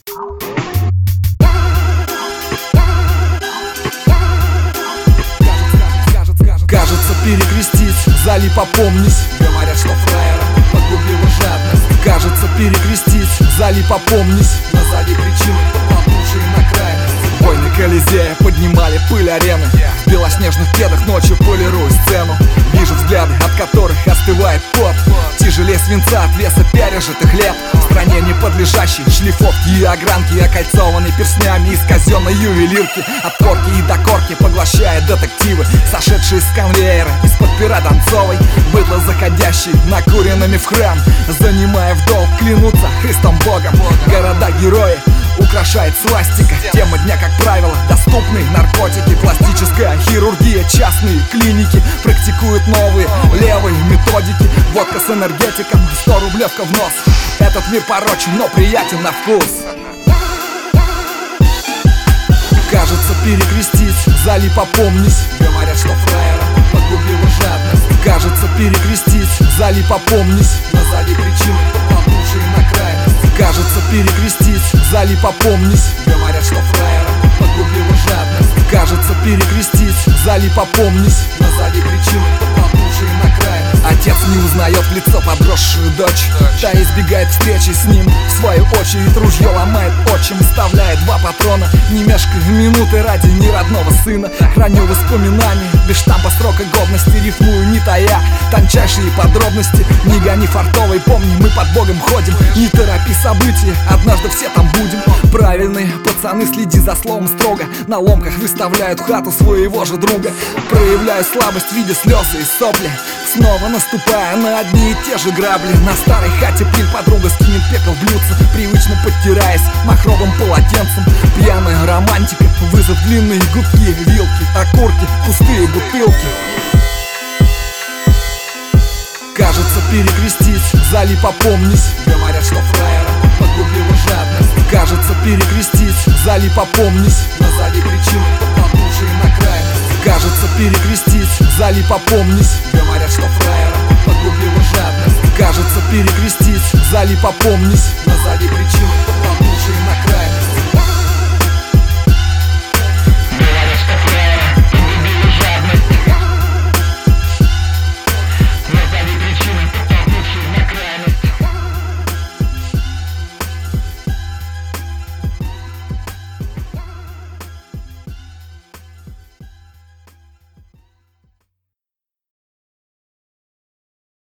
Кажется, перекрестить, залип, опомнись. Говорят, что фраера погубила жадность. Кажется, перекрестить, залип, опомнись. Назови причины, подтолкнувшие на крайность. Войны Колизея поднимали пыль арены. В белоснежных кедах ночью полирую сцену. Вижу взгляды, от которых остывает пот. Тяжелее свинца от веса пережитых лет. В стране не подлежащей шлифовки и огранки, окольцованной перстнями из казенной ювелирки. От корки и до корки поглощает детективы, сошедшие с конвейера из-под пера Донцовой. Быдло заходящие накуренными в храм, занимая в долг, клянутся Христом Богом. Города-герои украшает свастика. Тема дня, как правило, доступны наркотики. Пластическая хирургия, частные клиники практикуют новые левые методики. Водка с энергетиком, 100 рублевка в нос. Этот мир порочен, но приятен на вкус. Кажется, перекрестить, залип, опомнись. Говорят, что фраера погубила жадность. Кажется, перекрестить, залип, опомнись. Назови причины, подтолкнувшие на крайность. Кажется, перекрестить, залип, опомнись. Говорят, что фраера погубила жадность. Кажется, перекрестить, залип, опомнись. Назови причины, подтолкнувшие на крайность. Отец не узнает в лицо подросшую дочь. Та избегает встречи с ним. В свою очередь ружье ломает отчим, вставляет 2 патрона. Не мешкая минуты ради неродного сына. Храню воспоминания без штампа срока годности. Рифмую не тая тончайшие подробности. Не гони фартовой, помни, мы под Богом ходим. Не торопи события, однажды все там будем. Правильные пацаны, следи за словом строго. На ломках выставляют хату своего же друга. Проявляю слабость, видя слезы и сопли. Снова наступая на одни и те же грабли. На старой хате пыль, подруга скинет пепел в блюдце, привычно подтираясь махровым полотенцем. Пьяная романтика, вызов длинные гудки, вилки, окурки, пустые бутылки. Кажется, перекрестить, залип, опомнись. Говорят, что фраера погубила жадность. Кажется, перекрестить, залип, опомнись. Назови причины, подтолкнувшие на крайность. Кажется, перекрестить, залип, опомнись. Говорят, что фраера погубила жадность. Кажется, перекрестить, залип, опомнись. Назови причины.